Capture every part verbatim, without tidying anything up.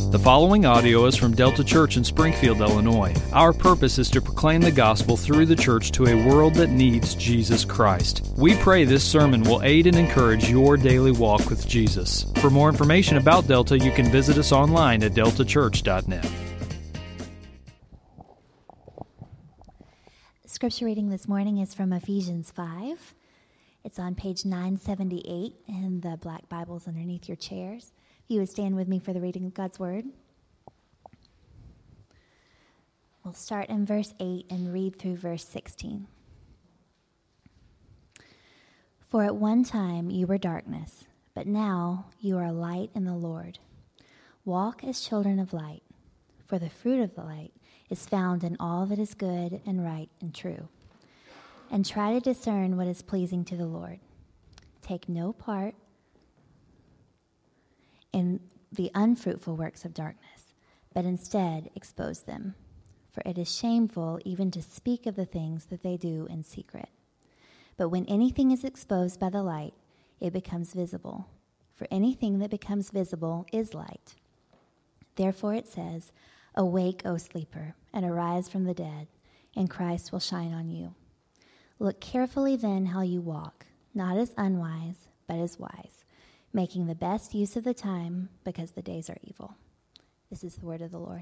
The following audio is from Delta Church in Springfield, Illinois. Our purpose is to proclaim the gospel through the church to a world that needs Jesus Christ. We pray this sermon will aid and encourage your daily walk with Jesus. For more information about Delta, you can visit us online at delta church dot net. The scripture reading this morning is from Ephesians five. It's on page nine seventy-eight in the black Bibles underneath your chairs. If you would stand with me for the reading of God's Word. We'll start in verse eight and read through verse sixteen. For at one time you were darkness, but now you are light in the Lord. Walk as children of light, for the fruit of the light is found in all that is good and right and true. And try to discern what is pleasing to the Lord. Take no part in the unfruitful works of darkness, but instead expose them. For it is shameful even to speak of the things that they do in secret. But when anything is exposed by the light, it becomes visible. For anything that becomes visible is light. Therefore it says, "Awake, O sleeper, and arise from the dead, and Christ will shine on you." Look carefully then how you walk, not as unwise, but as wise, making the best use of the time, because the days are evil. This is the word of the Lord.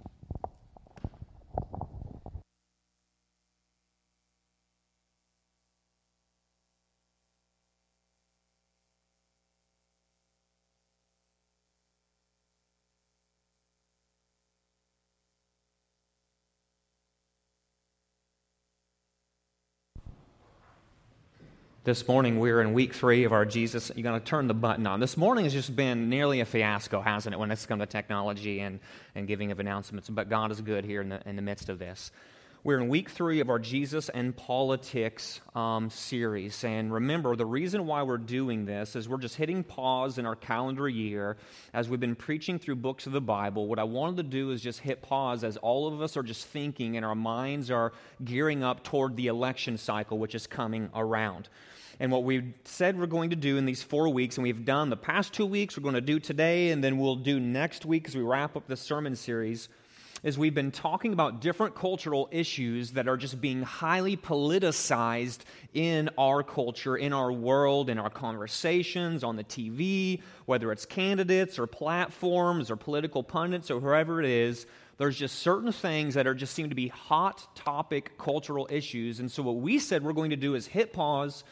This morning, we're in week three of our Jesus. You're going to turn the button on. This morning has just been nearly a fiasco, hasn't it, when it's come to technology and, and giving of announcements. But God is good here in the, in the midst of this. We're in week three of our Jesus and Politics um, series. And remember, the reason why we're doing this is we're just hitting pause in our calendar year as we've been preaching through books of the Bible. What I wanted to do is just hit pause as all of us are just thinking and our minds are gearing up toward the election cycle, which is coming around. And what we've said we're going to do in these four weeks, and we've done the past two weeks, we're going to do today, and then we'll do next week as we wrap up the sermon series, is we've been talking about different cultural issues that are just being highly politicized in our culture, in our world, in our conversations, on the T V, whether it's candidates or platforms or political pundits or whoever it is. There's just certain things that are just seem to be hot topic cultural issues. And so what we said we're going to do is hit pause,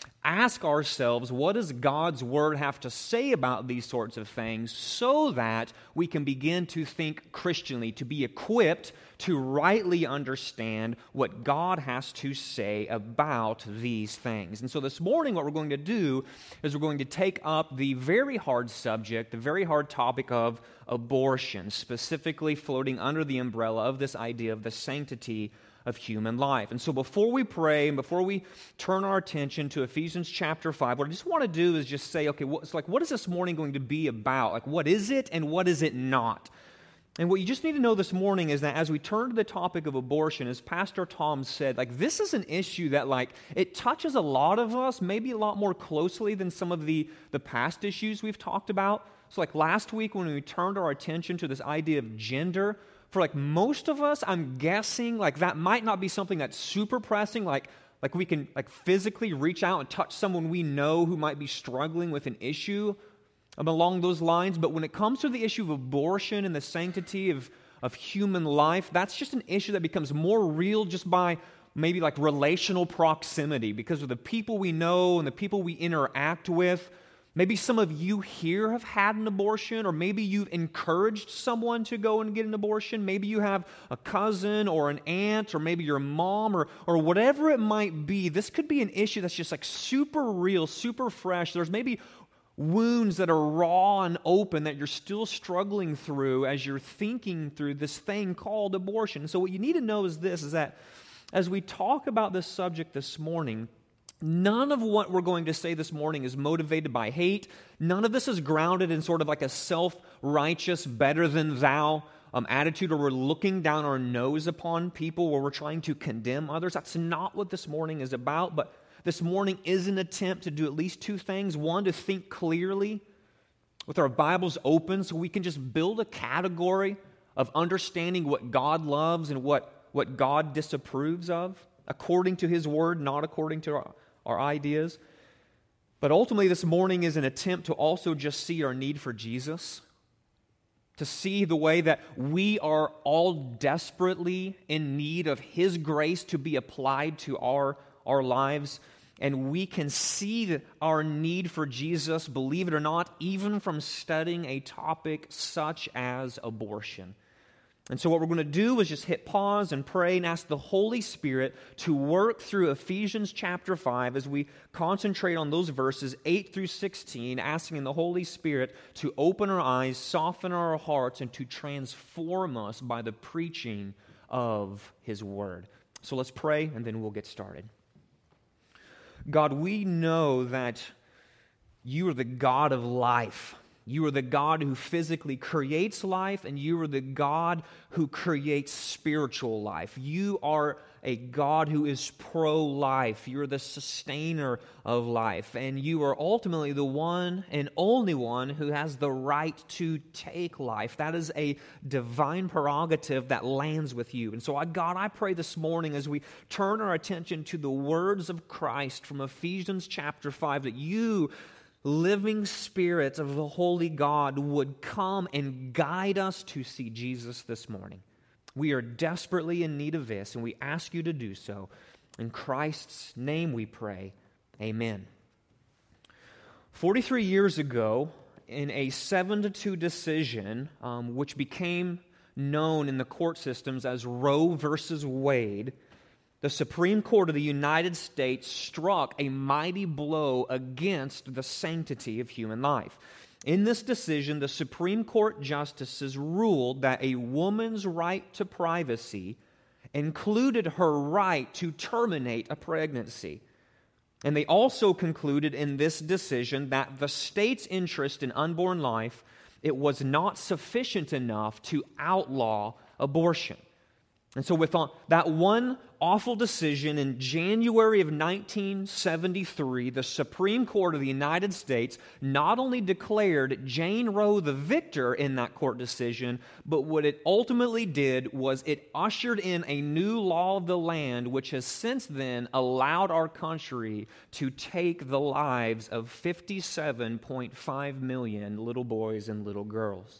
ask ourselves, what does God's Word have to say about these sorts of things so that we can begin to think Christianly, to be equipped to rightly understand what God has to say about these things. And so this morning what we're going to do is we're going to take up the very hard subject, the very hard topic of abortion, specifically floating under the umbrella of this idea of the sanctity of human life. And so before we pray and before we turn our attention to Ephesians chapter five, what I just want to do is just say, okay, what's like, what is this morning going to be about? Like, what is it and what is it not? And what you just need to know this morning is that as we turn to the topic of abortion, as Pastor Tom said, like, this is an issue that, like, it touches a lot of us, maybe a lot more closely than some of the, the past issues we've talked about. So like last week when we turned our attention to this idea of gender, for like most of us, I'm guessing like that might not be something that's super pressing, like like we can like physically reach out and touch someone we know who might be struggling with an issue um, along those lines. But when it comes to the issue of abortion and the sanctity of, of human life, that's just an issue that becomes more real just by maybe like relational proximity because of the people we know and the people we interact with. Maybe some of you here have had an abortion, or maybe you've encouraged someone to go and get an abortion. Maybe you have a cousin or an aunt, or maybe your mom, or or whatever it might be. This could be an issue that's just like super real, super fresh. There's maybe wounds that are raw and open that you're still struggling through as you're thinking through this thing called abortion. So what you need to know is this, is that as we talk about this subject this morning, none of what we're going to say this morning is motivated by hate. None of this is grounded in sort of like a self-righteous, better-than-thou um, attitude, or we're looking down our nose upon people, or we're trying to condemn others. That's not what this morning is about, but this morning is an attempt to do at least two things. One, to think clearly with our Bibles open so we can just build a category of understanding what God loves and what, what God disapproves of, according to His Word, not according to our, our ideas. But ultimately this morning is an attempt to also just see our need for Jesus, to see the way that we are all desperately in need of His grace to be applied to our, our lives. And we can see our need for Jesus, believe it or not, even from studying a topic such as abortion. And so what we're going to do is just hit pause and pray and ask the Holy Spirit to work through Ephesians chapter five as we concentrate on those verses eight through sixteen, asking the Holy Spirit to open our eyes, soften our hearts, and to transform us by the preaching of His Word. So let's pray and then we'll get started. God, we know that You are the God of life. You are the God who physically creates life, and You are the God who creates spiritual life. You are a God who is pro-life. You are the sustainer of life, and You are ultimately the one and only one who has the right to take life. That is a divine prerogative that lands with You. And so, God, I pray this morning as we turn our attention to the words of Christ from Ephesians chapter five, that You, living Spirit of the Holy God, would come and guide us to see Jesus this morning. We are desperately in need of this, and we ask You to do so. In Christ's name we pray. Amen. forty-three years ago, in a seven to two decision, um, which became known in the court systems as Roe versus Wade, the Supreme Court of the United States struck a mighty blow against the sanctity of human life. In this decision, the Supreme Court justices ruled that a woman's right to privacy included her right to terminate a pregnancy. And they also concluded in this decision that the state's interest in unborn life, it was not sufficient enough to outlaw abortion. And so with that one awful decision in January of nineteen seventy-three, the Supreme Court of the United States not only declared Jane Roe the victor in that court decision, but what it ultimately did was it ushered in a new law of the land, which has since then allowed our country to take the lives of fifty-seven point five million little boys and little girls.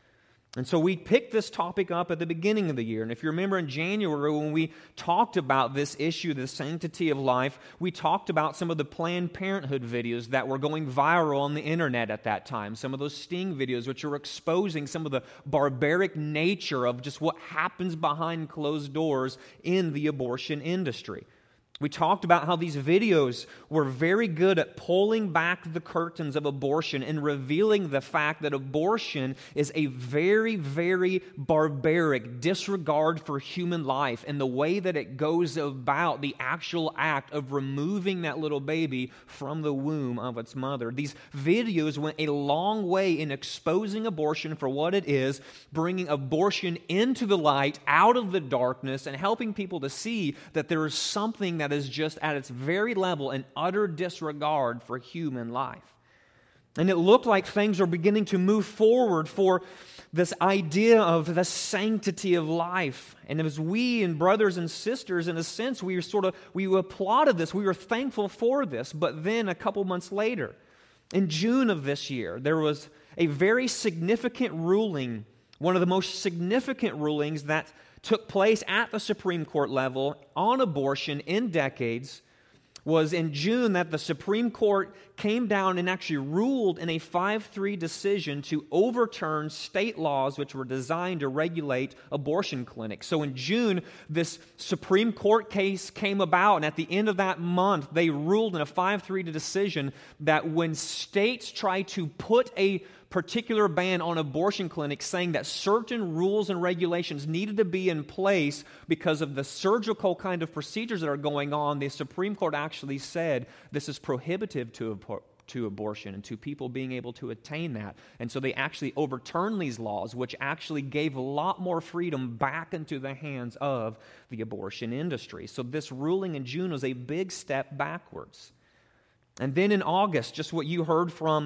And so we picked this topic up at the beginning of the year. And if you remember in January when we talked about this issue, the sanctity of life, we talked about some of the Planned Parenthood videos that were going viral on the internet at that time. Some of those sting videos which are exposing some of the barbaric nature of just what happens behind closed doors in the abortion industry. We talked about how these videos were very good at pulling back the curtains of abortion and revealing the fact that abortion is a very, very barbaric disregard for human life and the way that it goes about the actual act of removing that little baby from the womb of its mother. These videos went a long way in exposing abortion for what it is, bringing abortion into the light, out of the darkness, and helping people to see that there is something that is just at its very level an utter disregard for human life. And it looked like things were beginning to move forward for this idea of the sanctity of life. And as we and brothers and sisters, in a sense, we were sort of, we applauded this, we were thankful for this. But then a couple months later, in June of this year, there was a very significant ruling, one of the most significant rulings that took place at the Supreme Court level on abortion in decades, was in June that the Supreme Court came down and actually ruled in a five three decision to overturn state laws which were designed to regulate abortion clinics. So in June, this Supreme Court case came about, and at the end of that month, they ruled in a five three decision that when states try to put a particular ban on abortion clinics, saying that certain rules and regulations needed to be in place because of the surgical kind of procedures that are going on, the Supreme Court actually said this is prohibitive to abor- to abortion and to people being able to attain that. And so they actually overturned these laws, which actually gave a lot more freedom back into the hands of the abortion industry. So this ruling in June was a big step backwards. And then in August, just what you heard from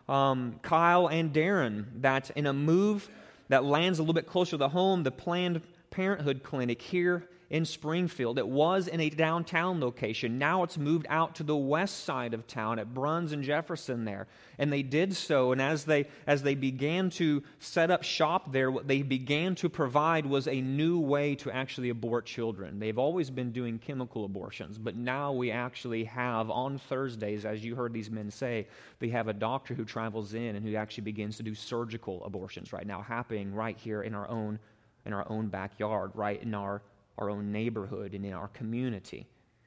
um, Kyle and Darren that in a move that lands a little bit closer to home, the Planned Parenthood clinic here in Springfield. It was in a downtown location. Now it's moved out to the west side of town at Bruns and Jefferson there. And they did so, and as they as they began to set up shop there, what they began to provide was a new way to actually abort children. They've always been doing chemical abortions, but now we actually have, on Thursdays, as you heard these men say, they have a doctor who travels in and who actually begins to do surgical abortions right now, happening right here in our own in our own backyard, right in our our own neighborhood and in our community.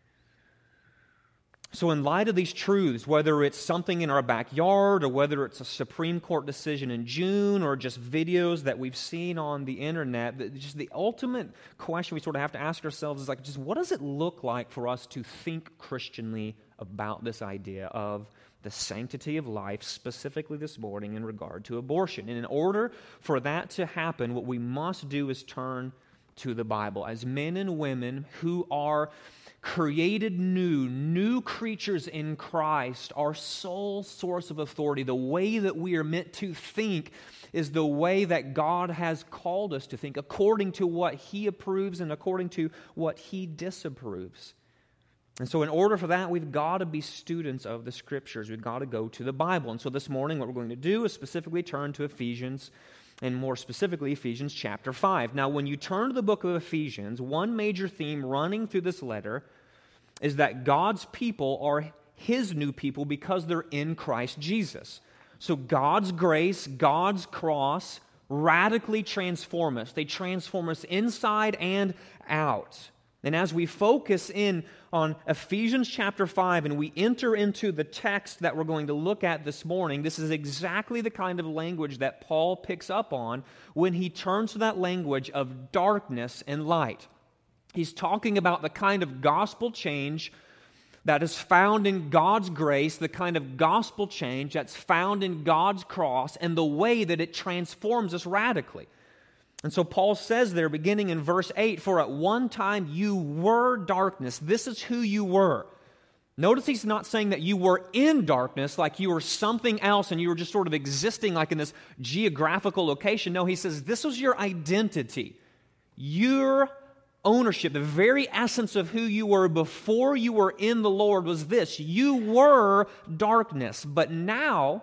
So in light of these truths, whether it's something in our backyard or whether it's a Supreme Court decision in June or just videos that we've seen on the internet, just the ultimate question we sort of have to ask ourselves is like, just what does it look like for us to think Christianly about this idea of the sanctity of life, specifically this morning in regard to abortion? And in order for that to happen, what we must do is turn to the Bible. As men and women who are created new, new creatures in Christ, our sole source of authority, the way that we are meant to think is the way that God has called us to think, according to what He approves and according to what He disapproves. And so in order for that, we've got to be students of the Scriptures. We've got to go to the Bible. And so this morning, what we're going to do is specifically turn to Ephesians, and more specifically, Ephesians chapter five. Now, when you turn to the book of Ephesians, one major theme running through this letter is that God's people are His new people because they're in Christ Jesus. So God's grace, God's cross radically transform us. They transform us inside and out. And as we focus in on Ephesians chapter five and we enter into the text that we're going to look at this morning, this is exactly the kind of language that Paul picks up on when he turns to that language of darkness and light. He's talking about the kind of gospel change that is found in God's grace, the kind of gospel change that's found in God's cross, and the way that it transforms us radically. And so Paul says there, beginning in verse eight, "For at one time you were darkness." This is who you were. Notice he's not saying that you were in darkness, like you were something else and you were just sort of existing like in this geographical location. No, he says this was your identity. Your ownership, the very essence of who you were before you were in the Lord was this. You were darkness, but now,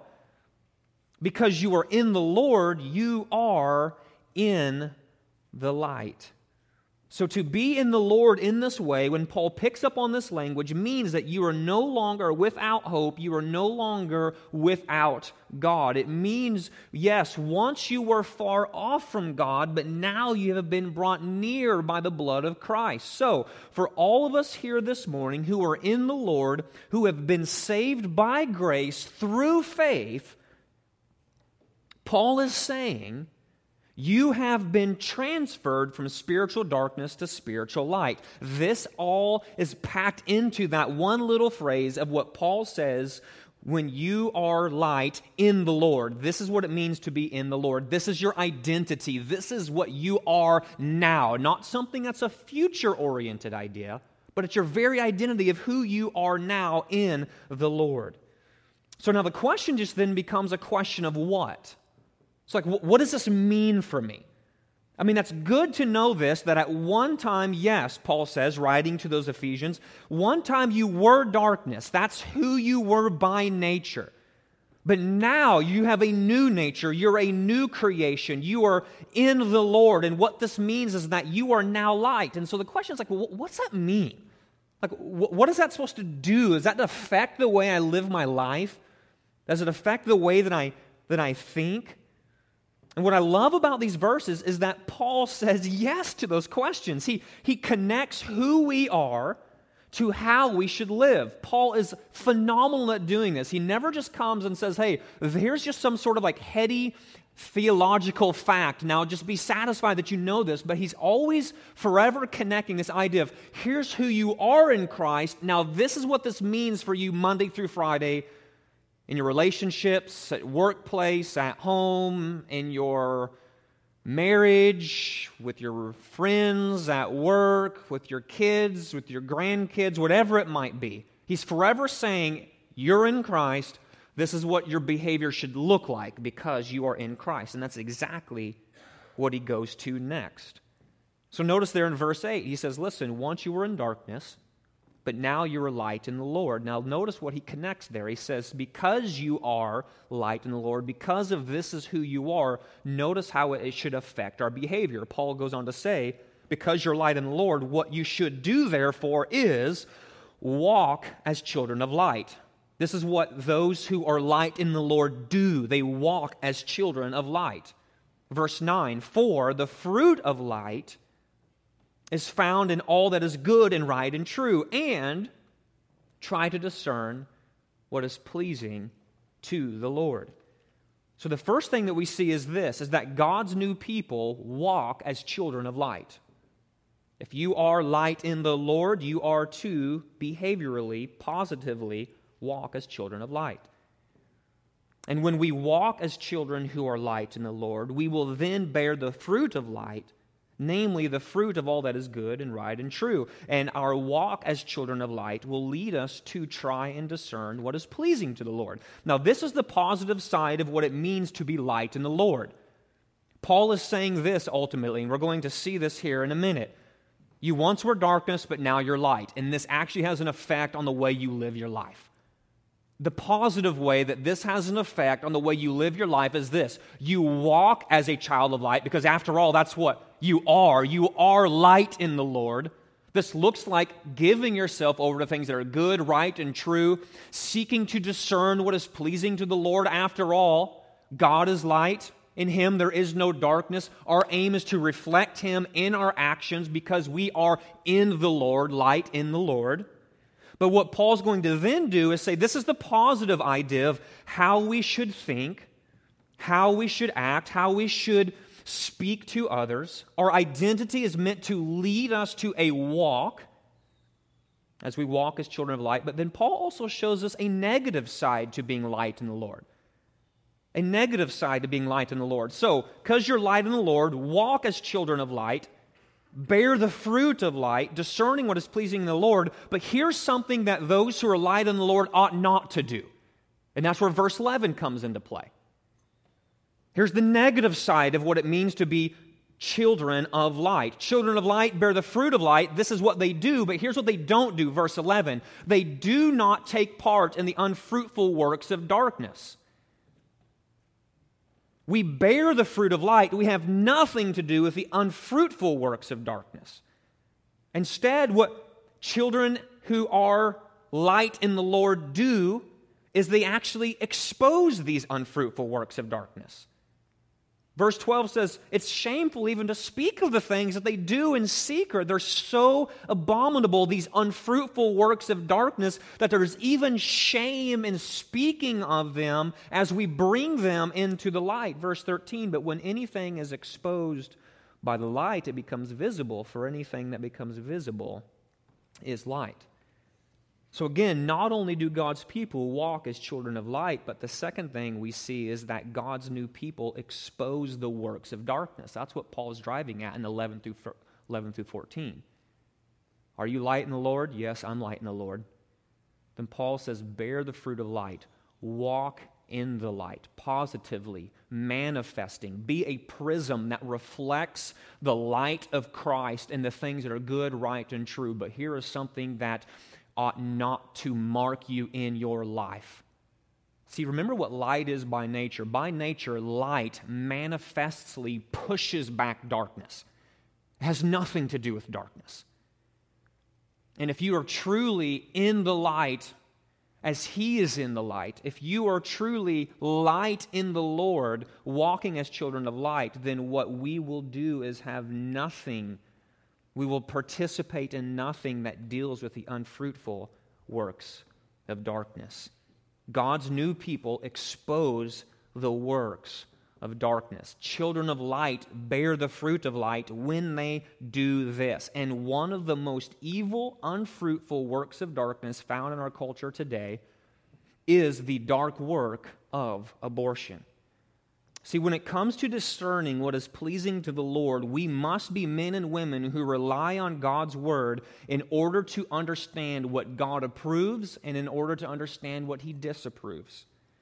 because you are in the Lord, you are in the light. So to be in the Lord in this way, when Paul picks up on this language, means that you are no longer without hope, you are no longer without God. It means, yes, once you were far off from God, but now you have been brought near by the blood of Christ. So, for all of us here this morning who are in the Lord, who have been saved by grace through faith, Paul is saying, you have been transferred from spiritual darkness to spiritual light. This all is packed into that one little phrase of what Paul says, when you are light in the Lord. This is what it means to be in the Lord. This is your identity. This is what you are now. Not something that's a future-oriented idea, but it's your very identity of who you are now in the Lord. So now the question just then becomes a question of what? It's like, what does this mean for me? I mean, that's good to know this, that at one time, yes, Paul says, writing to those Ephesians, one time you were darkness. That's who you were by nature. But now you have a new nature. You're a new creation. You are in the Lord. And what this means is that you are now light. And so the question is like, well, what's that mean? Like, what is that supposed to do? Does that affect the way I live my life? Does it affect the way that I that I think? And what I love about these verses is that Paul says yes to those questions. He, he connects who we are to how we should live. Paul is phenomenal at doing this. He never just comes and says, hey, here's just some sort of like heady theological fact. Now just be satisfied that you know this. But he's always forever connecting this idea of here's who you are in Christ. Now this is what this means for you Monday through Friday, in your relationships, at workplace, at home, in your marriage, with your friends, at work, with your kids, with your grandkids, whatever it might be. He's forever saying, you're in Christ. This is what your behavior should look like because you are in Christ. And that's exactly what he goes to next. So notice there in verse eight, he says, listen, once you were in darkness, but now you are light in the Lord. Now notice what he connects there. He says, because you are light in the Lord, because of this is who you are, notice how it should affect our behavior. Paul goes on to say, because you're light in the Lord, what you should do therefore is walk as children of light. This is what those who are light in the Lord do. They walk as children of light. Verse nine, for the fruit of light is found in all that is good and right and true, and try to discern what is pleasing to the Lord. So the first thing that we see is this, is that God's new people walk as children of light. If you are light in the Lord, you are to behaviorally, positively walk as children of light. And when we walk as children who are light in the Lord, we will then bear the fruit of light, namely the fruit of all that is good and right and true. And our walk as children of light will lead us to try and discern what is pleasing to the Lord. Now, this is the positive side of what it means to be light in the Lord. Paul is saying this ultimately, and we're going to see this here in a minute. You once were darkness, but now you're light. And this actually has an effect on the way you live your life. The positive way that this has an effect on the way you live your life is this. You walk as a child of light because after all, that's what you are. You are light in the Lord. This looks like giving yourself over to things that are good, right, and true, seeking to discern what is pleasing to the Lord. After all, God is light. In Him there is no darkness. Our aim is to reflect Him in our actions because we are in the Lord, light in the Lord. But what Paul's going to then do is say this is the positive idea of how we should think, how we should act, how we should speak to others. Our identity is meant to lead us to a walk as we walk as children of light. But then Paul also shows us a negative side to being light in the Lord. A negative side to being light in the Lord. So, because you're light in the Lord, walk as children of light. Bear the fruit of light, discerning what is pleasing in the Lord. But here's something that those who are light in the Lord ought not to do. And that's where verse eleven comes into play. Here's the negative side of what it means to be children of light. Children of light bear the fruit of light. This is what they do, but here's what they don't do. Verse eleven. They do not take part in the unfruitful works of darkness. We bear the fruit of light. We have nothing to do with the unfruitful works of darkness. Instead, what children who are light in the Lord do is they actually expose these unfruitful works of darkness. Verse twelve says, it's shameful even to speak of the things that they do in secret. They're so abominable, these unfruitful works of darkness, that there's even shame in speaking of them as we bring them into the light. Verse thirteen, but when anything is exposed by the light, it becomes visible, for anything that becomes visible is light. So again, not only do God's people walk as children of light, but the second thing we see is that God's new people expose the works of darkness. That's what Paul is driving at in eleven through fourteen. Are you light in the Lord? Yes, I'm light in the Lord. Then Paul says, bear the fruit of light. Walk in the light, positively, manifesting. Be a prism that reflects the light of Christ and the things that are good, right, and true. But here is something that ought not to mark you in your life. See, remember what light is by nature. By nature, light manifestly pushes back darkness. It has nothing to do with darkness. And if you are truly in the light as He is in the light, if you are truly light in the Lord, walking as children of light, then what we will do is have nothing. We will participate in nothing that deals with the unfruitful works of darkness. God's new people expose the works of darkness. Children of light bear the fruit of light when they do this. And one of the most evil, unfruitful works of darkness found in our culture today is the dark work of abortion. See, when it comes to discerning what is pleasing to the Lord, we must be men and women who rely on God's Word in order to understand what God approves and in order to understand what He disapproves.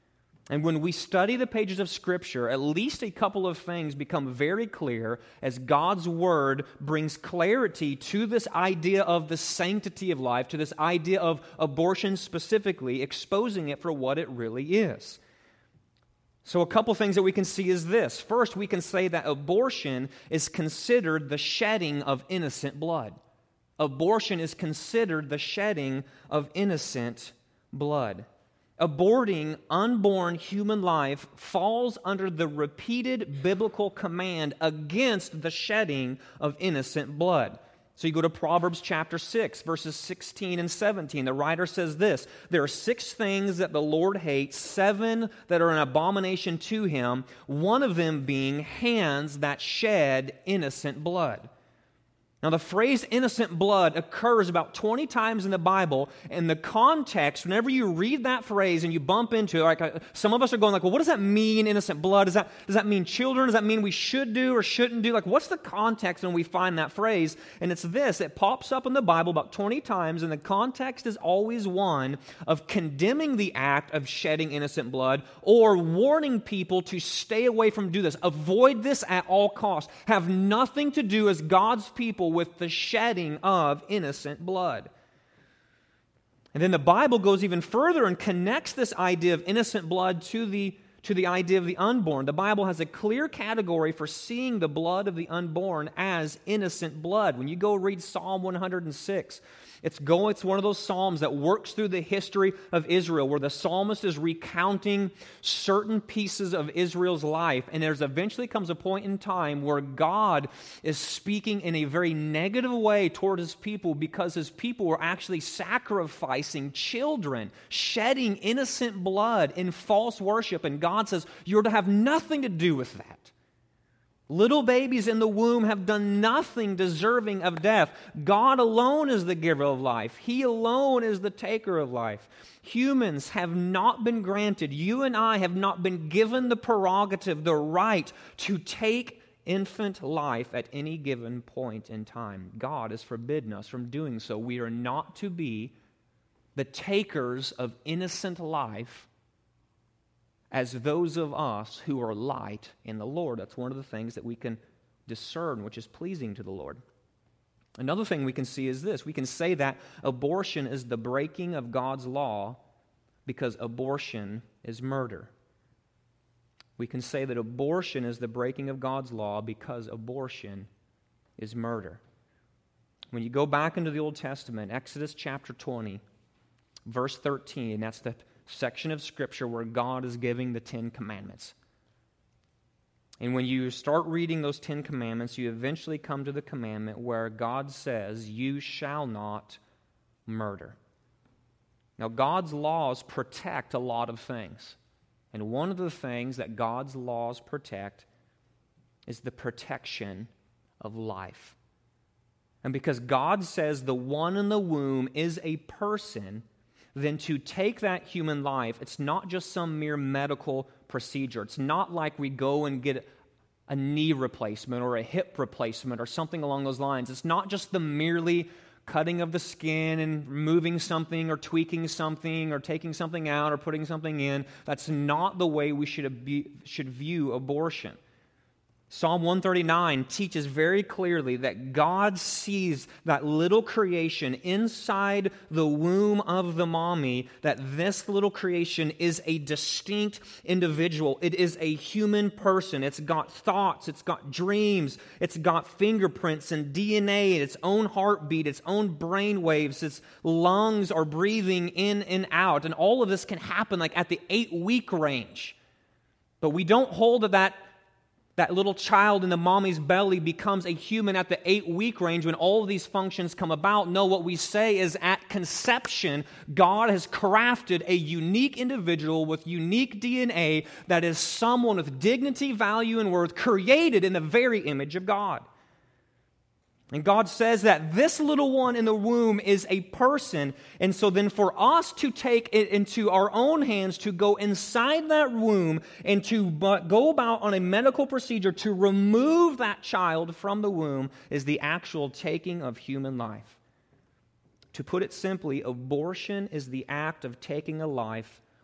And when we study the pages of Scripture, at least a couple of things become very clear as God's Word brings clarity to this idea of the sanctity of life, to this idea of abortion specifically, exposing it for what it really is. So a couple things that we can see is this. First, we can say that abortion is considered the shedding of innocent blood. Abortion is considered the shedding of innocent blood. Aborting unborn human life falls under the repeated biblical command against the shedding of innocent blood. So you go to Proverbs chapter six, verses sixteen and seventeen. The writer says this, there are six things that the Lord hates, seven that are an abomination to him, one of them being hands that shed innocent blood. Now, the phrase innocent blood occurs about twenty times in the Bible, and the context, whenever you read that phrase and you bump into it, like uh, some of us are going like, well, what does that mean, innocent blood? Does that, does that mean children? Does that mean we should do or shouldn't do? Like, what's the context when we find that phrase? And it's this, it pops up in the Bible about twenty times, and the context is always one of condemning the act of shedding innocent blood or warning people to stay away from do this. Avoid this at all costs. Have nothing to do as God's people with the shedding of innocent blood. And then the Bible goes even further and connects this idea of innocent blood to the, to the idea of the unborn. The Bible has a clear category for seeing the blood of the unborn as innocent blood. When you go read Psalm one hundred six, It's going, it's one of those psalms that works through the history of Israel, where the psalmist is recounting certain pieces of Israel's life, and there's eventually comes a point in time where God is speaking in a very negative way toward his people because his people were actually sacrificing children, shedding innocent blood in false worship, and God says, you're to have nothing to do with that. Little babies in the womb have done nothing deserving of death. God alone is the giver of life. He alone is the taker of life. Humans have not been granted, you and I have not been given the prerogative, the right to take infant life at any given point in time. God has forbidden us from doing so. We are not to be the takers of innocent life as those of us who are light in the Lord. That's one of the things that we can discern, which is pleasing to the Lord. Another thing we can see is this. We can say that abortion is the breaking of God's law because abortion is murder. We can say that abortion is the breaking of God's law because abortion is murder. When you go back into the Old Testament, Exodus chapter twenty, verse thirteen, that's the section of Scripture where God is giving the Ten Commandments. And when you start reading those Ten Commandments, you eventually come to the commandment where God says, you shall not murder. Now, God's laws protect a lot of things. And one of the things that God's laws protect is the protection of life. And because God says the one in the womb is a person, then to take that human life, it's not just some mere medical procedure. It's not like we go and get a knee replacement or a hip replacement or something along those lines. It's not just the merely cutting of the skin and removing something or tweaking something or taking something out or putting something in. That's not the way we should, be, should view abortion. Psalm one thirty-nine teaches very clearly that God sees that little creation inside the womb of the mommy, that this little creation is a distinct individual. It is a human person. It's got thoughts, it's got dreams, it's got fingerprints and D N A, its own heartbeat, its own brain waves, its lungs are breathing in and out. And all of this can happen like at the eight-week range. But we don't hold to that That little child in the mommy's belly becomes a human at the eight-week range when all of these functions come about. No, what we say is at conception, God has crafted a unique individual with unique D N A that is someone with dignity, value, and worth, created in the very image of God. And God says that this little one in the womb is a person. And so then for us to take it into our own hands, to go inside that womb and to go about on a medical procedure to remove that child from the womb is the actual taking of human life. To put it simply, abortion is the act of taking a life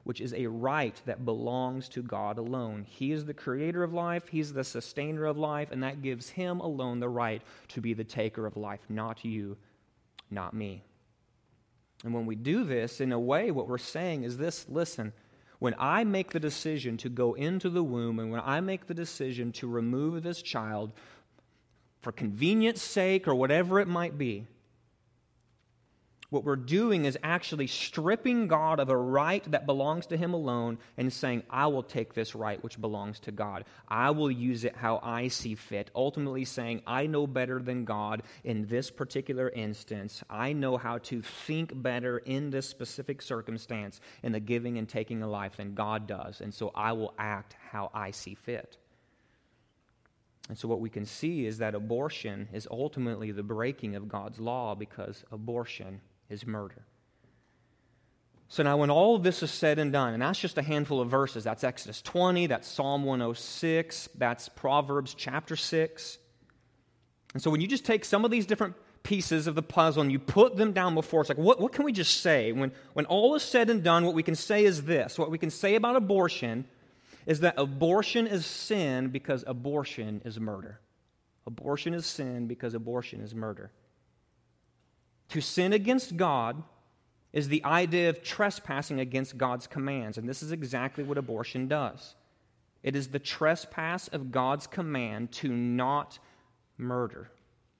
which is a right that belongs to God alone. He is the creator of life, He's the sustainer of life, and that gives Him alone the right to be the taker of life, not you, not me. And when we do this, in a way, what we're saying is this: listen, when I make the decision to go into the womb, and when I make the decision to remove this child for convenience sake or whatever it might be, what we're doing is actually stripping God of a right that belongs to Him alone and saying, I will take this right which belongs to God. I will use it how I see fit. Ultimately saying, I know better than God in this particular instance. I know how to think better in this specific circumstance in the giving and taking of life than God does. And so I will act how I see fit. And so what we can see is that abortion is ultimately the breaking of God's law, because abortion is murder. So now when all of this is said and done, and that's just a handful of verses, that's Exodus twenty, that's Psalm one oh six, that's Proverbs chapter six. And so when you just take some of these different pieces of the puzzle and you put them down before us, like what, what can we just say? When, when all is said and done, what we can say is this. What we can say about abortion is that abortion is sin because abortion is murder. Abortion is sin because abortion is murder. To sin against God is the idea of trespassing against God's commands, and this is exactly what abortion does. It is the trespass of God's command to not murder.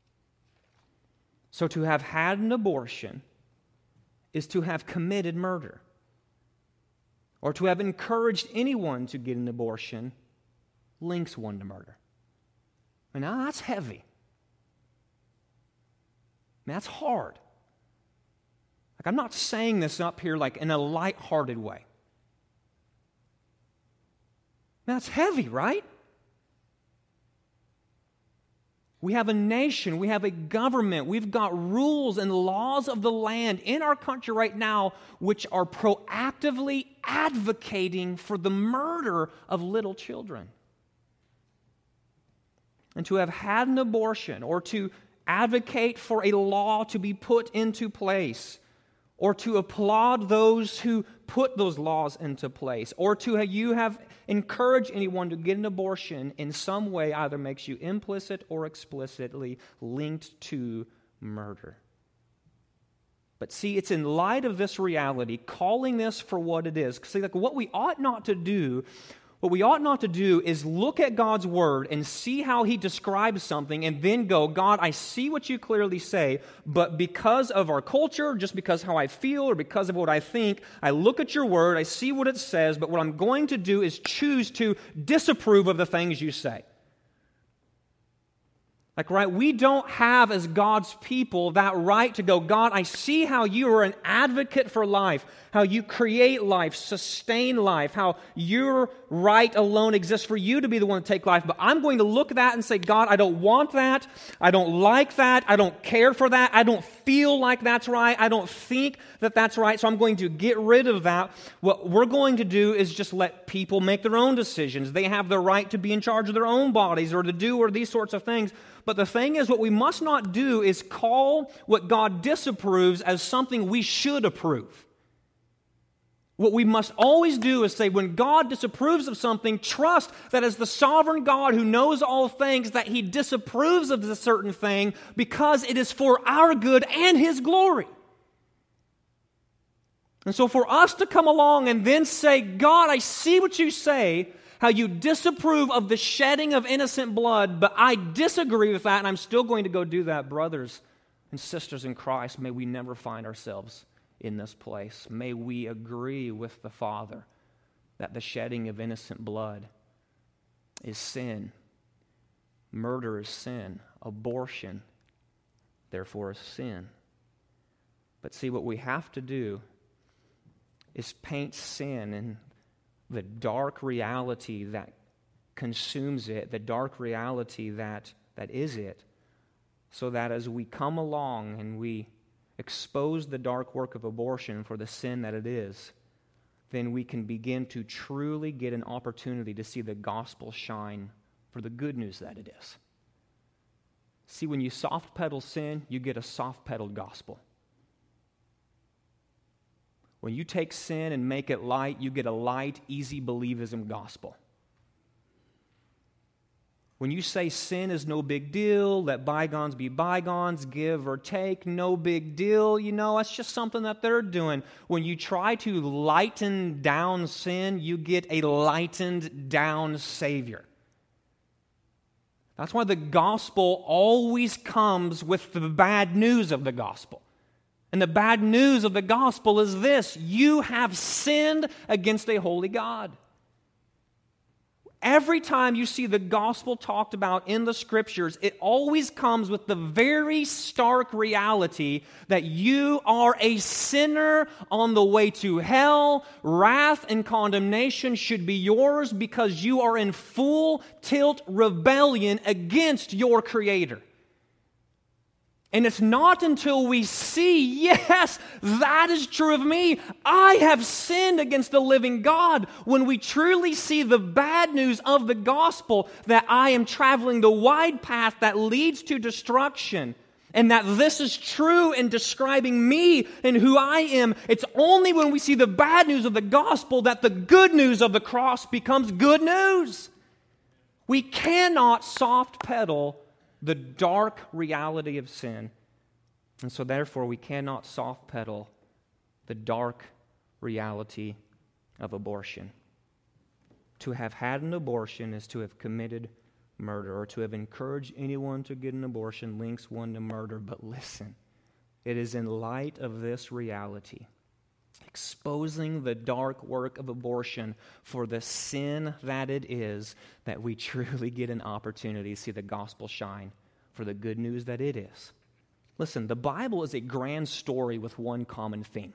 So to have had an abortion is to have committed murder. Or to have encouraged anyone to get an abortion links one to murder. And now that's heavy. That's hard. Like, I'm not saying this up here like in a light-hearted way. That's heavy, right? We have a nation, we have a government, we've got rules and laws of the land in our country right now which are proactively advocating for the murder of little children. And to have had an abortion, or to advocate for a law to be put into place, or to applaud those who put those laws into place, or to have you have encouraged anyone to get an abortion in some way either makes you implicit or explicitly linked to murder. But see, it's in light of this reality, calling this for what it is. See, like what we ought not to do What we ought not to do is look at God's Word and see how He describes something and then go, God, I see what you clearly say, but because of our culture, just because how I feel or because of what I think, I look at your Word, I see what it says, but what I'm going to do is choose to disapprove of the things you say. Like, right, we don't have as God's people that right to go, God, I see how you are an advocate for life, how you create life, sustain life, how your right alone exists for you to be the one to take life. But I'm going to look at that and say, God, I don't want that. I don't like that. I don't care for that. I don't feel like that's right. I don't think that that's right. So I'm going to get rid of that. What we're going to do is just let people make their own decisions. They have the right to be in charge of their own bodies or to do or these sorts of things. But the thing is, what we must not do is call what God disapproves as something we should approve. What we must always do is say, when God disapproves of something, trust that as the sovereign God who knows all things, that He disapproves of a certain thing because it is for our good and His glory. And so for us to come along and then say, God, I see what you say, how you disapprove of the shedding of innocent blood, but I disagree with that, and I'm still going to go do that. Brothers and sisters in Christ, may we never find ourselves in this place. May we agree with the Father that the shedding of innocent blood is sin. Murder is sin. Abortion, therefore, is sin. But see, what we have to do is paint sin in the dark reality that consumes it, the dark reality that, that is it, so that as we come along and we expose the dark work of abortion for the sin that it is, then we can begin to truly get an opportunity to see the gospel shine for the good news that it is. See, when you soft pedal sin, you get a soft pedaled gospel. When you take sin and make it light, you get a light, easy believism gospel. When you say sin is no big deal, let bygones be bygones, give or take, no big deal, you know, that's just something that they're doing. When you try to lighten down sin, you get a lightened down Savior. That's why the gospel always comes with the bad news of the gospel. And the bad news of the gospel is this: you have sinned against a holy God. Every time you see the gospel talked about in the scriptures, it always comes with the very stark reality that you are a sinner on the way to hell. Wrath and condemnation should be yours because you are in full tilt rebellion against your Creator. And it's not until we see, yes, that is true of me. I have sinned against the living God. When we truly see the bad news of the gospel, that I am traveling the wide path that leads to destruction, and that this is true in describing me and who I am, it's only when we see the bad news of the gospel that the good news of the cross becomes good news. We cannot soft pedal the dark reality of sin. And so therefore we cannot soft pedal the dark reality of abortion. To have had an abortion is to have committed murder, or to have encouraged anyone to get an abortion links one to murder. But listen, it is in light of this reality, exposing the dark work of abortion for the sin that it is, that we truly get an opportunity to see the gospel shine for the good news that it is. Listen, the Bible is a grand story with one common theme.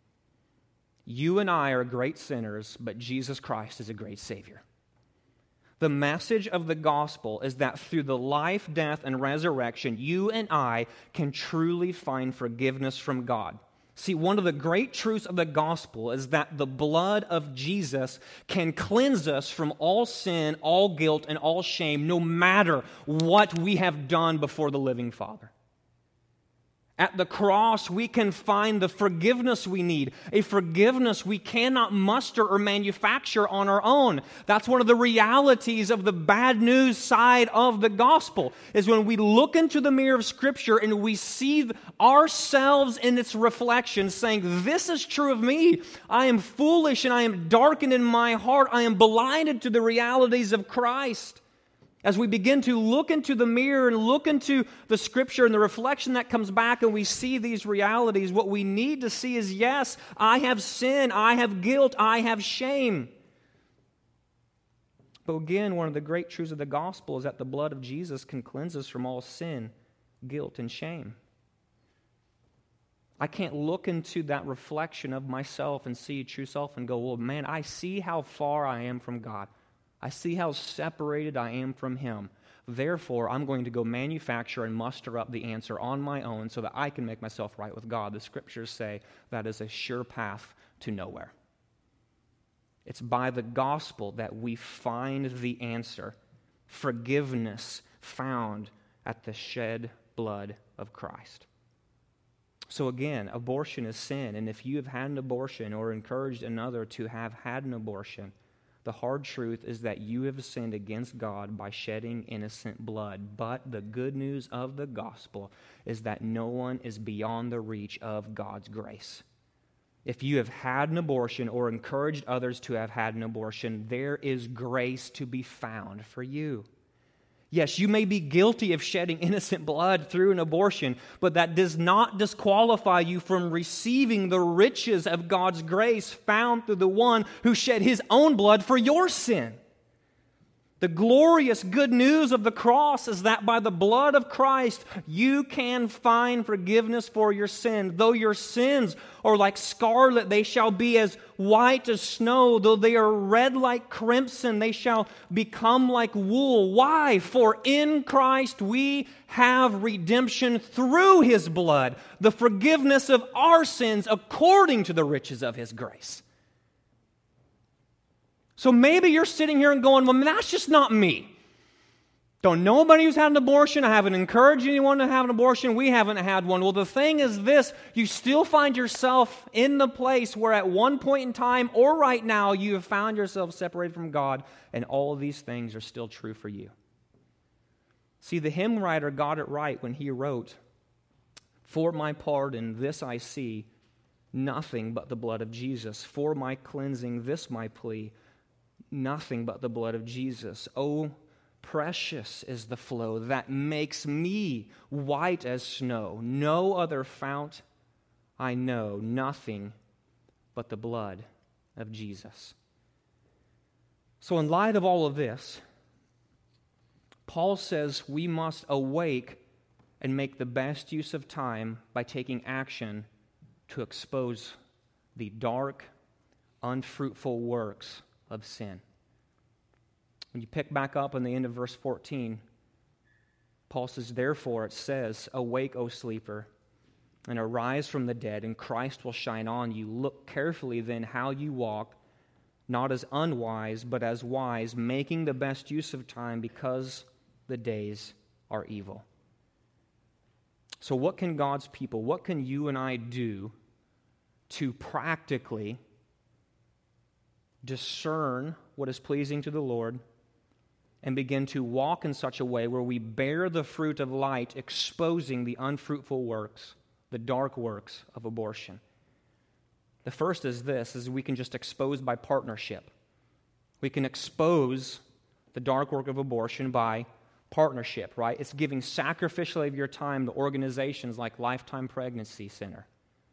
You and I are great sinners, but Jesus Christ is a great Savior. The message of the gospel is that through the life, death, and resurrection, you and I can truly find forgiveness from God. See, one of the great truths of the gospel is that the blood of Jesus can cleanse us from all sin, all guilt, and all shame, no matter what we have done before the living Father. At the cross, we can find the forgiveness we need, a forgiveness we cannot muster or manufacture on our own. That's one of the realities of the bad news side of the gospel, is when we look into the mirror of Scripture and we see ourselves in its reflection saying, this is true of me. I am foolish and I am darkened in my heart. I am blinded to the realities of Christ. As we begin to look into the mirror and look into the Scripture and the reflection that comes back and we see these realities, what we need to see is, yes, I have sin, I have guilt, I have shame. But again, one of the great truths of the gospel is that the blood of Jesus can cleanse us from all sin, guilt, and shame. I can't look into that reflection of myself and see true self and go, well, man, I see how far I am from God. I see how separated I am from Him. Therefore, I'm going to go manufacture and muster up the answer on my own so that I can make myself right with God. The Scriptures say that is a sure path to nowhere. It's by the gospel that we find the answer. Forgiveness found at the shed blood of Christ. So again, abortion is sin. And if you have had an abortion or encouraged another to have had an abortion, the hard truth is that you have sinned against God by shedding innocent blood. But the good news of the gospel is that no one is beyond the reach of God's grace. If you have had an abortion or encouraged others to have had an abortion, there is grace to be found for you. Yes, you may be guilty of shedding innocent blood through an abortion, but that does not disqualify you from receiving the riches of God's grace found through the one who shed His own blood for your sin. The glorious good news of the cross is that by the blood of Christ, you can find forgiveness for your sin. Though your sins are like scarlet, they shall be as white as snow. Though they are red like crimson, they shall become like wool. Why? For in Christ we have redemption through His blood, the forgiveness of our sins according to the riches of His grace. So maybe you're sitting here and going, well, that's just not me. Don't know anybody who's had an abortion. I haven't encouraged anyone to have an abortion. We haven't had one. Well, the thing is this, you still find yourself in the place where at one point in time or right now you have found yourself separated from God, and all of these things are still true for you. See, the hymn writer got it right when he wrote, "For my pardon, this I see, nothing but the blood of Jesus. For my cleansing, this my plea, nothing but the blood of Jesus. Oh, precious is the flow that makes me white as snow. No other fount I know, nothing but the blood of Jesus." So in light of all of this, Paul says we must awake and make the best use of time by taking action to expose the dark, unfruitful works of sin. When you pick back up on the end of verse fourteen, Paul says, "Therefore," it says, "Awake, O sleeper, and arise from the dead, and Christ will shine on you. Look carefully then how you walk, not as unwise, but as wise, making the best use of time, because the days are evil." So what can God's people, what can you and I do to practically discern what is pleasing to the Lord and begin to walk in such a way where we bear the fruit of light, exposing the unfruitful works, the dark works of abortion? The first is this, is we can just expose by partnership. We can expose the dark work of abortion by partnership, right? It's giving sacrificially of your time to organizations like Lifetime Pregnancy Center.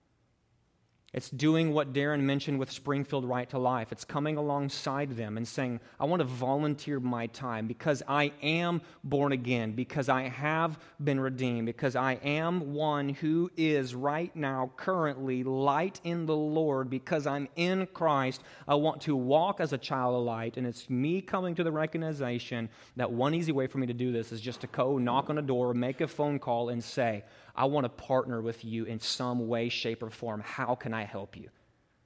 It's doing what Darren mentioned with Springfield Right to Life. It's coming alongside them and saying, I want to volunteer my time because I am born again, because I have been redeemed, because I am one who is right now currently light in the Lord, because I'm in Christ. I want to walk as a child of light, and it's me coming to the recognition that one easy way for me to do this is just to go knock on a door, make a phone call, and say, I want to partner with you in some way, shape, or form. How can I help you?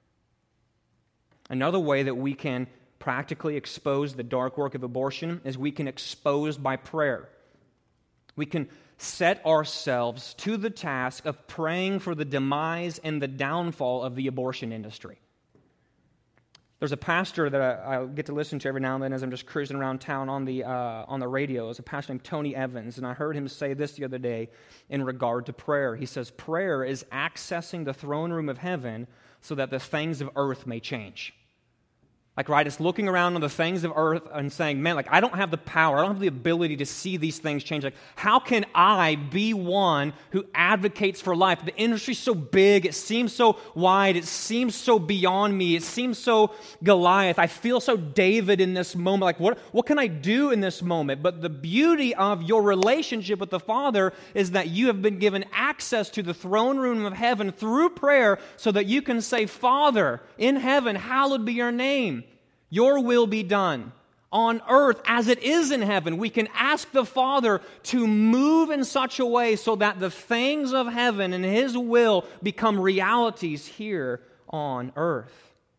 Another way that we can practically expose the dark work of abortion is we can expose by prayer. We can set ourselves to the task of praying for the demise and the downfall of the abortion industry. There's a pastor that I, I get to listen to every now and then as I'm just cruising around town on the uh, on the radio. It's a pastor named Tony Evans, and I heard him say this the other day in regard to prayer. He says, prayer is accessing the throne room of heaven so that the things of earth may change. Like, right, it's looking around on the things of earth and saying, man, like, I don't have the power, I don't have the ability to see these things change. Like, how can I be one who advocates for life? The industry's so big, it seems so wide, it seems so beyond me, it seems so Goliath. I feel so David in this moment. Like, what, what can I do in this moment? But the beauty of your relationship with the Father is that you have been given access to the throne room of heaven through prayer so that you can say, Father, in heaven, hallowed be your name. Your will be done on earth as it is in heaven. We can ask the Father to move in such a way so that the things of heaven and His will become realities here on earth.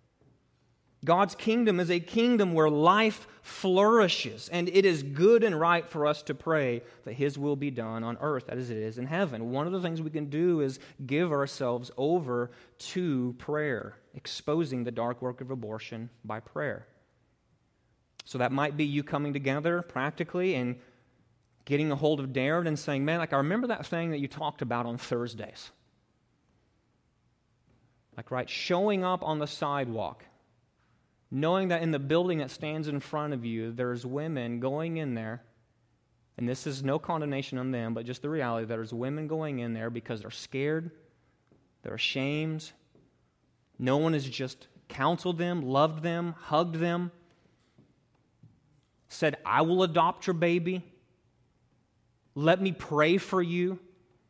God's kingdom is a kingdom where life flourishes, and it is good and right for us to pray that His will be done on earth as it is in heaven. One of the things we can do is give ourselves over to prayer, exposing the dark work of abortion by prayer. So that might be you coming together practically and getting a hold of Darren and saying, man, like I remember that thing that you talked about on Thursdays. Like, right, showing up on the sidewalk, knowing that in the building that stands in front of you, there's women going in there, and this is no condemnation on them, but just the reality that there's women going in there because they're scared, they're ashamed. No one has just counseled them, loved them, hugged them, said, I will adopt your baby. Let me pray for you.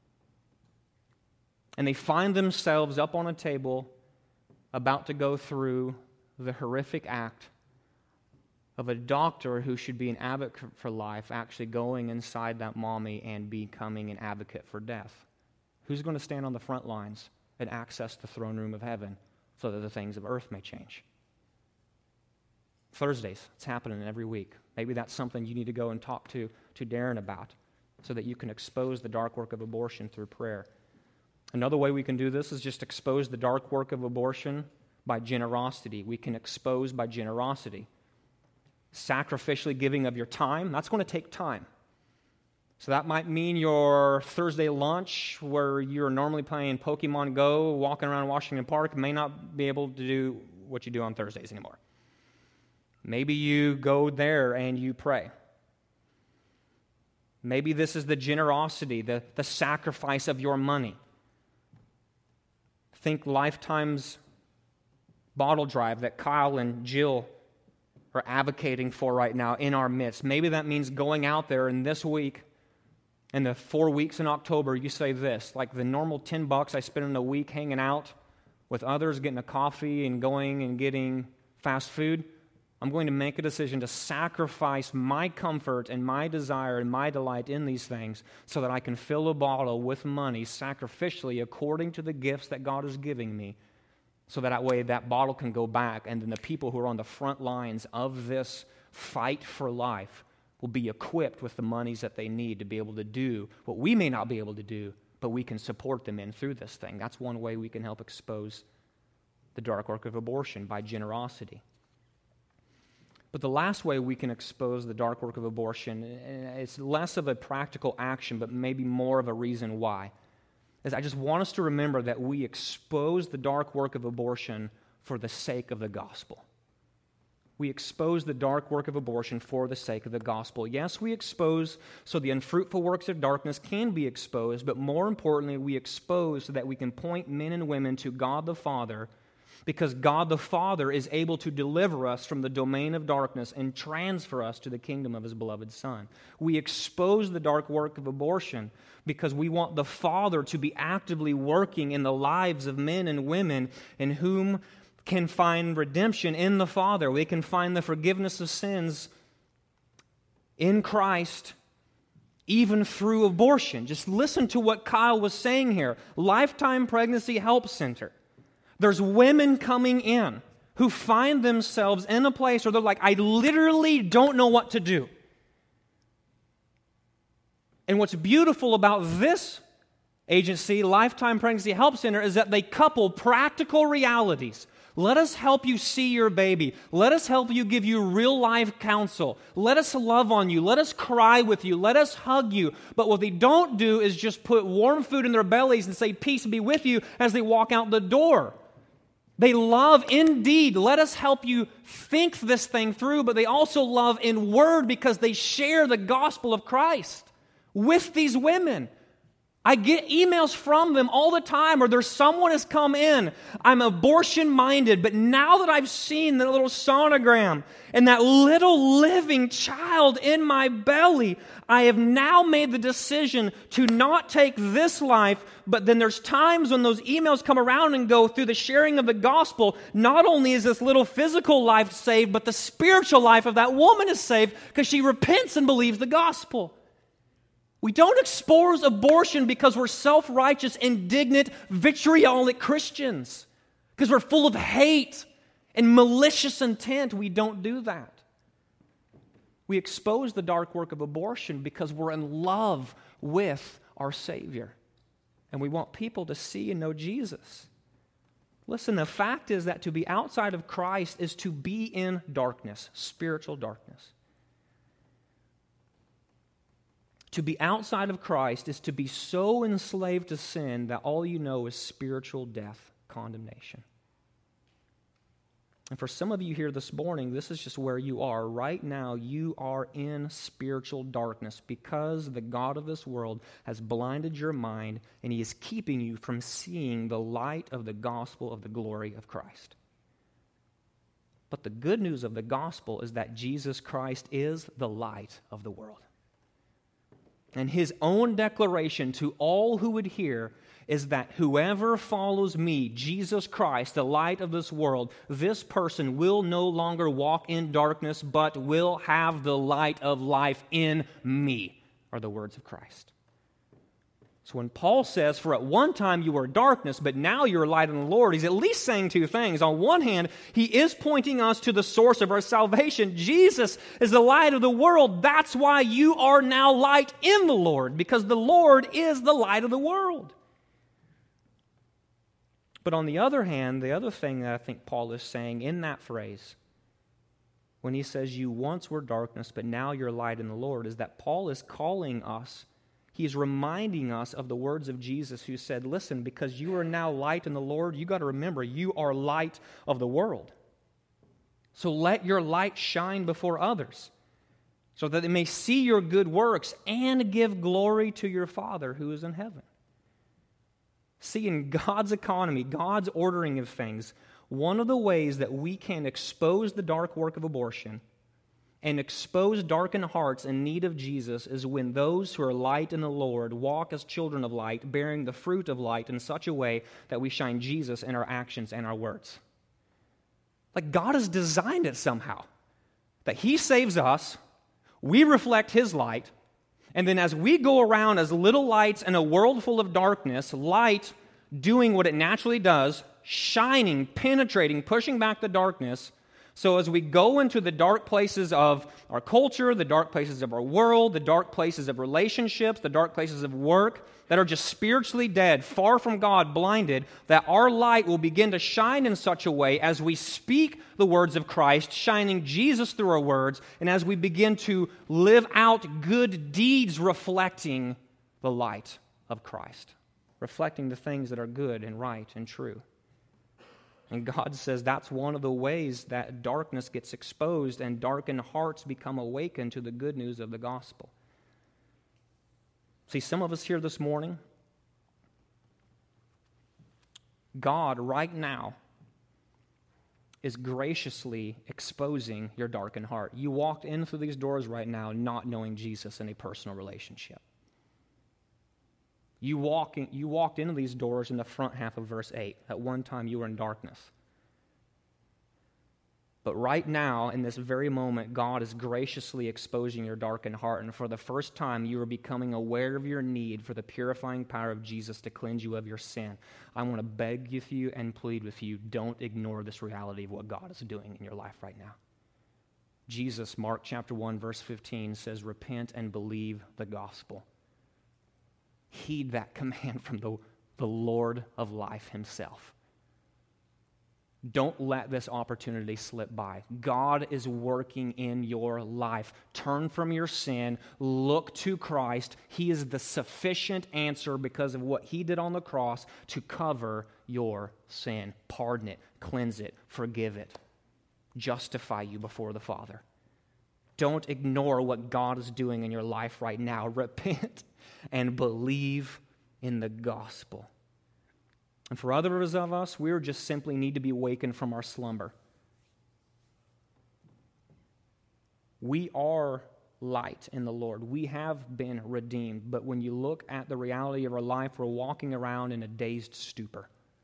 And they find themselves up on a table about to go through the horrific act of a doctor who should be an advocate for life actually going inside that mommy and becoming an advocate for death. Who's going to stand on the front lines and access the throne room of heaven so that the things of earth may change? Thursdays, it's happening every week. Maybe that's something you need to go and talk to, to Darren about so that you can expose the dark work of abortion through prayer. Another way we can do this is just expose the dark work of abortion by generosity. We can expose by generosity. Sacrificially giving of your time, that's going to take time. So that might mean your Thursday lunch where you're normally playing Pokemon Go, walking around Washington Park, may not be able to do what you do on Thursdays anymore. Maybe you go there and you pray. Maybe this is the generosity, the, the sacrifice of your money. Think Lifetime's bottle drive that Kyle and Jill are advocating for right now in our midst. Maybe that means going out there and this week, in the four weeks in October, you say this, like the normal ten bucks I spend in a week hanging out with others, getting a coffee and going and getting fast food, I'm going to make a decision to sacrifice my comfort and my desire and my delight in these things so that I can fill a bottle with money sacrificially according to the gifts that God is giving me, so that, that way that bottle can go back, and then the people who are on the front lines of this fight for life will be equipped with the monies that they need to be able to do what we may not be able to do, but we can support them in through this thing. That's one way we can help expose the dark work of abortion, by generosity. But the last way we can expose the dark work of abortion, it's less of a practical action, but maybe more of a reason why, is I just want us to remember that we expose the dark work of abortion for the sake of the gospel. We expose the dark work of abortion for the sake of the gospel. Yes, we expose so the unfruitful works of darkness can be exposed, but more importantly, we expose so that we can point men and women to God the Father, because God the Father is able to deliver us from the domain of darkness and transfer us to the kingdom of His beloved Son. We expose the dark work of abortion because we want the Father to be actively working in the lives of men and women in whom can find redemption in the Father. We can find the forgiveness of sins in Christ, even through abortion. Just listen to what Kyle was saying here. Lifetime Pregnancy Help Center. There's women coming in who find themselves in a place where they're like, I literally don't know what to do. And what's beautiful about this agency, Lifetime Pregnancy Help Center, is that they couple practical realities. Let us help you see your baby. Let us help you give you real life counsel. Let us love on you. Let us cry with you. Let us hug you. But what they don't do is just put warm food in their bellies and say, peace be with you, as they walk out the door. They love indeed. Let us help you think this thing through, but they also love in word because they share the gospel of Christ with these women. I get emails from them all the time, or there's someone has come in. I'm abortion-minded, but now that I've seen the little sonogram and that little living child in my belly, I have now made the decision to not take this life. But then there's times when those emails come around and go through the sharing of the gospel. Not only is this little physical life saved, but the spiritual life of that woman is saved because she repents and believes the gospel. We don't expose abortion because we're self-righteous, indignant, vitriolic Christians. Because we're full of hate and malicious intent. We don't do that. We expose the dark work of abortion because we're in love with our Savior. And we want people to see and know Jesus. Listen, the fact is that to be outside of Christ is to be in darkness, spiritual darkness. To be outside of Christ is to be so enslaved to sin that all you know is spiritual death, condemnation. And for some of you here this morning, this is just where you are. Right now, you are in spiritual darkness because the God of this world has blinded your mind and He is keeping you from seeing the light of the gospel of the glory of Christ. But the good news of the gospel is that Jesus Christ is the light of the world. And His own declaration to all who would hear is that whoever follows me, Jesus Christ, the light of this world, this person will no longer walk in darkness, but will have the light of life in me, are the words of Christ. So when Paul says, for at one time you were darkness, but now you're light in the Lord, he's at least saying two things. On one hand, he is pointing us to the source of our salvation. Jesus is the light of the world. That's why you are now light in the Lord, because the Lord is the light of the world. But on the other hand, the other thing that I think Paul is saying in that phrase, when he says you once were darkness, but now you're light in the Lord, is that Paul is calling us, he's reminding us of the words of Jesus who said, listen, because you are now light in the Lord, you got to remember, you are light of the world. So let your light shine before others, so that they may see your good works and give glory to your Father who is in heaven. See, in God's economy, God's ordering of things, one of the ways that we can expose the dark work of abortion and expose darkened hearts in need of Jesus is when those who are light in the Lord walk as children of light, bearing the fruit of light in such a way that we shine Jesus in our actions and our words. Like God has designed it somehow, that He saves us, we reflect His light, and then as we go around as little lights in a world full of darkness, light doing what it naturally does, shining, penetrating, pushing back the darkness. So as we go into the dark places of our culture, the dark places of our world, the dark places of relationships, the dark places of work that are just spiritually dead, far from God, blinded, that our light will begin to shine in such a way as we speak the words of Christ, shining Jesus through our words, and as we begin to live out good deeds reflecting the light of Christ, reflecting the things that are good and right and true. And God says that's one of the ways that darkness gets exposed and darkened hearts become awakened to the good news of the gospel. See, some of us here this morning, God right now is graciously exposing your darkened heart. You walked in through these doors right now not knowing Jesus in a personal relationship. You, walk in, you walked into these doors in the front half of verse eight. At one time you were in darkness. But right now, in this very moment, God is graciously exposing your darkened heart. And for the first time, you are becoming aware of your need for the purifying power of Jesus to cleanse you of your sin. I want to beg with you and plead with you, don't ignore this reality of what God is doing in your life right now. Jesus, Mark chapter one, verse fifteen, says, repent and believe the gospel. Heed that command from the, the Lord of life Himself. Don't let this opportunity slip by. God is working in your life. Turn from your sin. Look to Christ. He is the sufficient answer because of what He did on the cross to cover your sin. Pardon it, cleanse it, forgive it, justify you before the Father. Don't ignore what God is doing in your life right now. Repent and believe in the gospel. And for others of us, we just simply need to be awakened from our slumber. We are light in the Lord. We have been redeemed. But when you look at the reality of our life, we're walking around in a dazed stupor.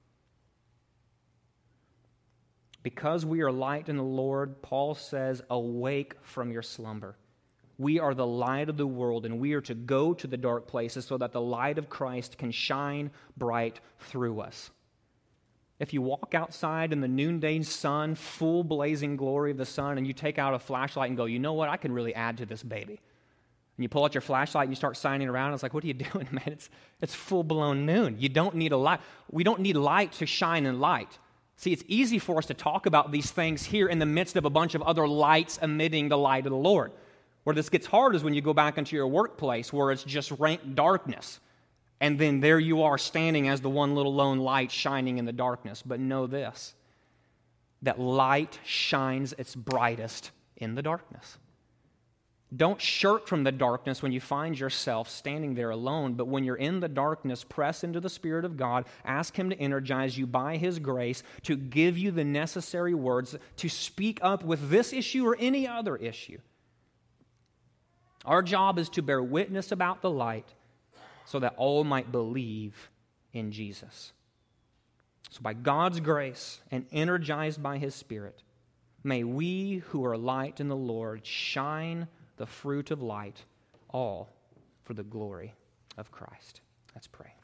Because we are light in the Lord, Paul says, awake from your slumber. We are the light of the world, and we are to go to the dark places so that the light of Christ can shine bright through us. If you walk outside in the noonday sun, full blazing glory of the sun, and you take out a flashlight and go, you know what, I can really add to this baby. And you pull out your flashlight and you start shining around, it's like, what are you doing, man? It's, it's full-blown noon. You don't need a light. We don't need light to shine in light. See, it's easy for us to talk about these things here in the midst of a bunch of other lights emitting the light of the Lord. Where this gets hard is when you go back into your workplace where it's just rank darkness. And then there you are standing as the one little lone light shining in the darkness. But know this, that light shines its brightest in the darkness. Don't shirk from the darkness when you find yourself standing there alone, but when you're in the darkness, press into the Spirit of God, ask Him to energize you by His grace to give you the necessary words to speak up with this issue or any other issue. Our job is to bear witness about the light so that all might believe in Jesus. So by God's grace and energized by His Spirit, may we who are light in the Lord shine the fruit of light, all for the glory of Christ. Let's pray.